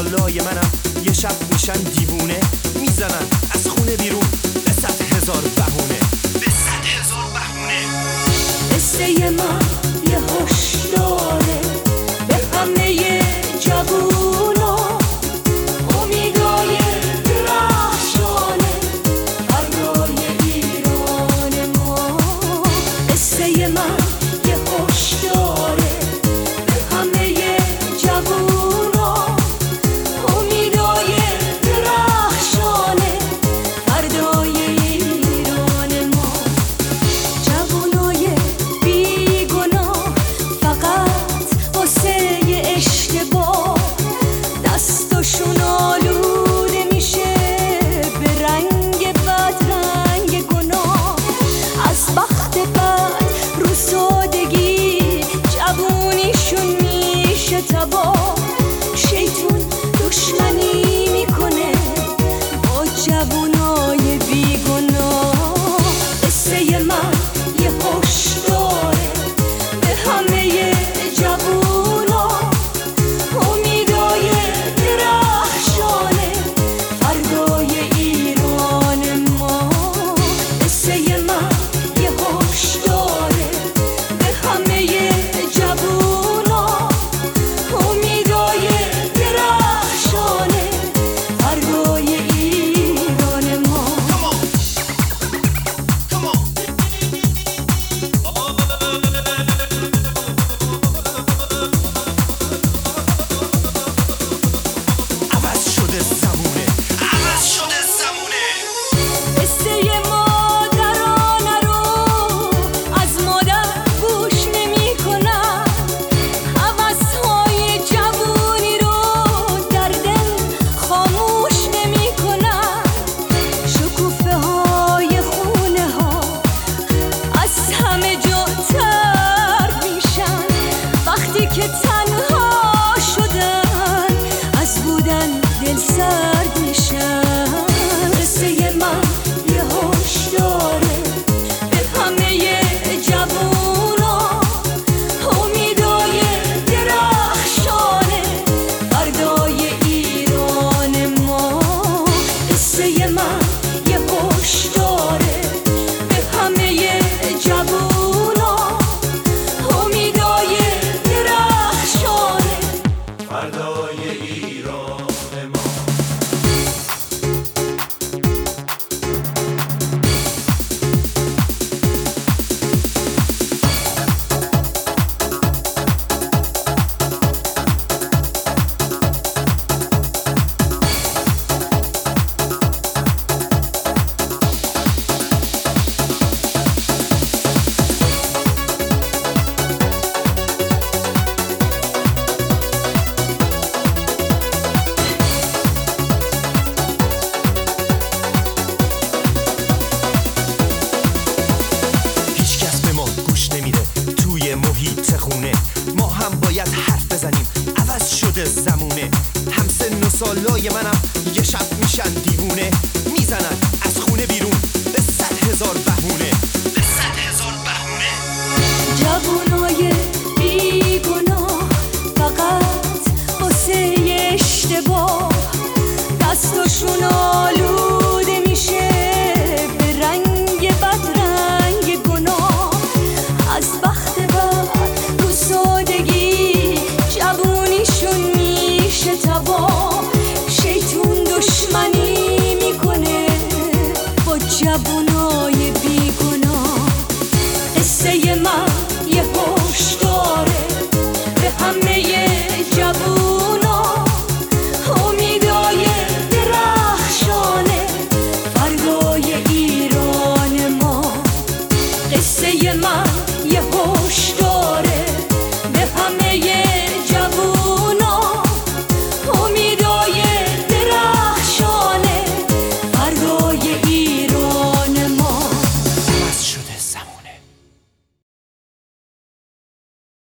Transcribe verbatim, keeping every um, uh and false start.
سالای منم یه شب میشن دیوونه، میزنن از خونه بیرون به صد هزار بهونه، به صد هزار بهونه. قصه من یه هشداره به همه جوونا، امیدای درخشانه فردای ایران ما. قصه من یه هشداره به همه جوونا، امیدای درخشانه فردای ایران ما. جوونای بیگناه فقط واسه اشتباه دستشون آلوده میشه به رنگ بد، رنگ گناه. از بخت بد رو سادگی جوونیشون میشه تباه. شیطون دشمنی میکنه با جوونای بیگناه. قصه من یه هشداره به همه جوونا، امیدای درخشانه فردای ایران ما. قصه من یه هشداره به همه جوونا، امیدای درخشانه فردای ایران ما. عوض شده زمونه، عوض شده زمونه. قصه مادرانه رو از مادر گوش نمی کنن، هوس‌های جوونی رو در دل خاموش نمی کنن. شکوفه های خونه ها از همه جا تر میشن وقتی که تنها شدن، از بودن دل سرد میشن. قصه من یه هشداره به همه جوونا، امیدای درخشانه فردای ایران ما. قصه من یه هشداره به همه جوونا، امیدای درخشانه فردای ایران ما. هیچکس به ما گوش نمیده توی محیط خونه، ما هم باید حرف بزنیم. عوض شده زمونه، هم سن و سالای منم یه شب میشن دیوونه، میزنن از خونه بیرون به صد هزار بهونه، به صد هزار بهونه. جوونای بیگناه فقط واسه اشتباه دستشون آلوده میشه به رنگ بد، رنگ گناه. از بخت بد رو سادگی جوونیشون میشه تباه. شیطون دشمنی میکنه با جوون